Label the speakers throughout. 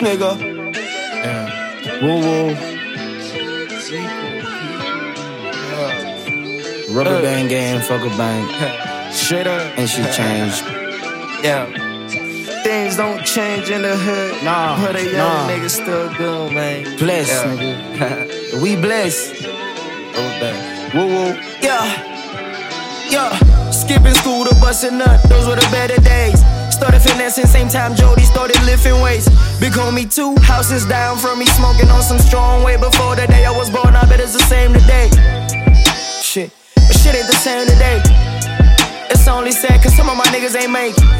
Speaker 1: nigga.
Speaker 2: Yeah. Woo woo. Rubber band game, fuck a bank.
Speaker 1: Straight up.
Speaker 2: And she changed.
Speaker 1: Yeah. Things don't change in the hood.
Speaker 2: Nah.
Speaker 1: But a young nigga still good, man.
Speaker 2: Blessed, nigga. We blessed. Rubber band. Woo woo.
Speaker 1: Yeah. Skipping school to bust a nut, those were the better days. Started finessing, same time Jody started lifting weights. Big homie 2 houses down from me, smoking on some strong way. Before the day I was born, I bet it's the same today. Shit, but shit ain't the same today. It's only sad cause some of my niggas ain't make it.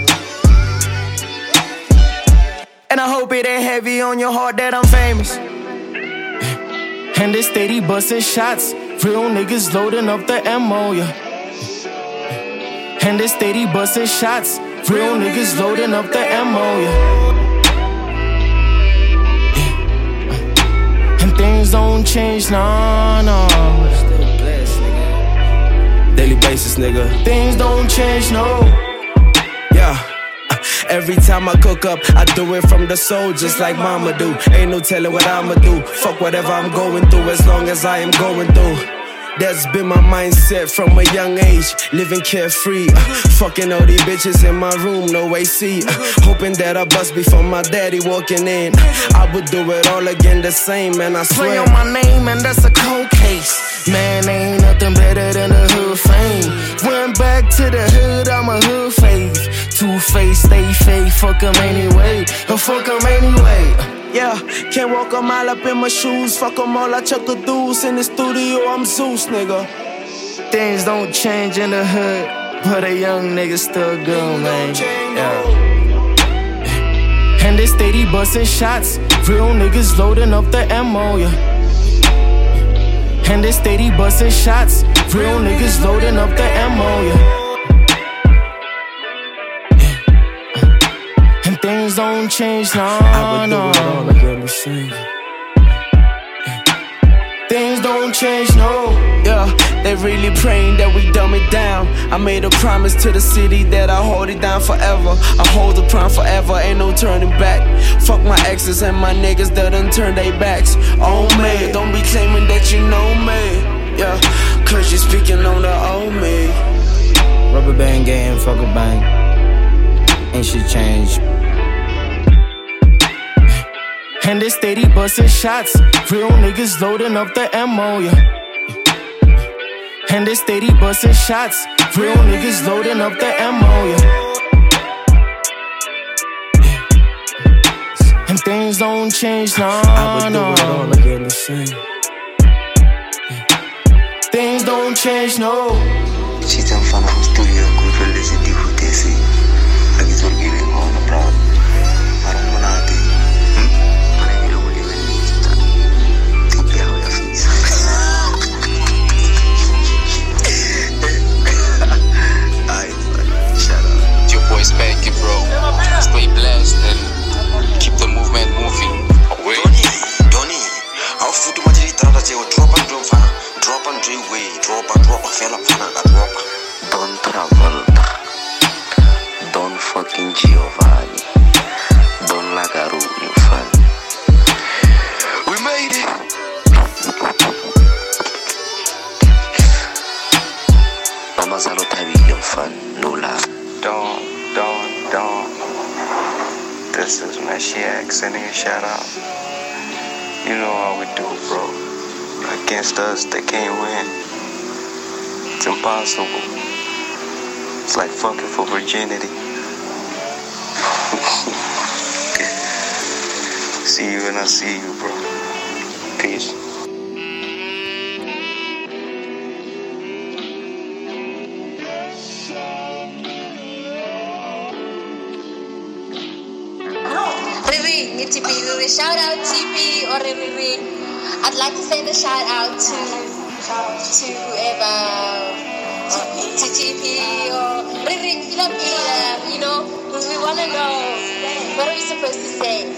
Speaker 1: And I hope it ain't heavy on your heart that I'm famous. And they steady busting shots, real niggas loading up the ammo, yeah. And they steady busting shots, real niggas loading up the ammo, yeah. And things don't change, nah. Daily basis, nigga. Things don't change, no. Yeah. Every time I cook up, I do it from the soul, just like mama do. Ain't no telling what I'ma do. Fuck whatever I'm going through, as long as I am going through. That's been my mindset from a young age, living carefree. Fucking all these bitches in my room, no AC. Hoping that I bust before my daddy walking in. I would do it all again the same, man, I swear. Play on my name and that's a cold case. Man, ain't nothing better than the hood fame. Went back to the hood, I'm a hood fave. Two-faced, stay fake, fuck 'em anyway. Fuck 'em anyway. Yeah, can't walk a mile up in my shoes. Fuck 'em all, I chuck a deuce. In the studio, I'm Zeus, nigga. Things don't change in the hood, but a young nigga still good, man. Yeah. And they steady busting shots, real niggas loading up the ammo, yeah. And they steady busting shots, real niggas loading up the ammo, yeah. Things don't change, nah. I would do it all again the same. Things don't change, no. Yeah, they really praying that we dumb it down. I made a promise to the city that I hold it down forever. I hold the prime forever, ain't no turning back. Fuck my exes and my niggas that done turned their backs on me. Don't be claiming that you know me. Yeah, cause you're speaking on the old me.
Speaker 2: Rubber band game, fuck a bank. And she changed.
Speaker 1: And they steady busting shots, real niggas loading up the ammo, yeah. And they steady busting shots, real niggas loading up the ammo, yeah. And things don't change, nah. I would do it all again the same. Things don't change, no.
Speaker 3: She's in front of the studio, good for listening to who they say. I guess we're getting on the problem. I don't want to do.
Speaker 4: Boy Spanky, bro. Stay blessed and keep the movement moving.
Speaker 3: Donnie, I'll foot to my drop and drop, drop and drink way, drop and drop, fell up, drop. Don't travel, don't fucking Giovanni, don't Lagaru, you fan. We made it. Mamazalo Tavi, you fan, no love.
Speaker 5: Don't. This is Meshiac sending a shout out. You know how we do, bro. Against us, they can't win. It's impossible. It's like fucking for virginity. See you and I see you, bro. Peace.
Speaker 6: Shout out TP or Riri. I'd like to send a shout out to whoever, to TP or Riri. You know, we want to know what are we supposed to say.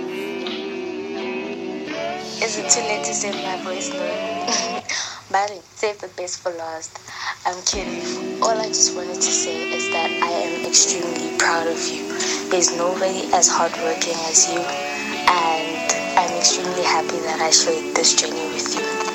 Speaker 7: Is it too late to save my voice note? But save the best for last. I'm kidding. All I just wanted to say is that I am extremely proud of you. There's nobody as hardworking as you. happy that I shared this journey with you.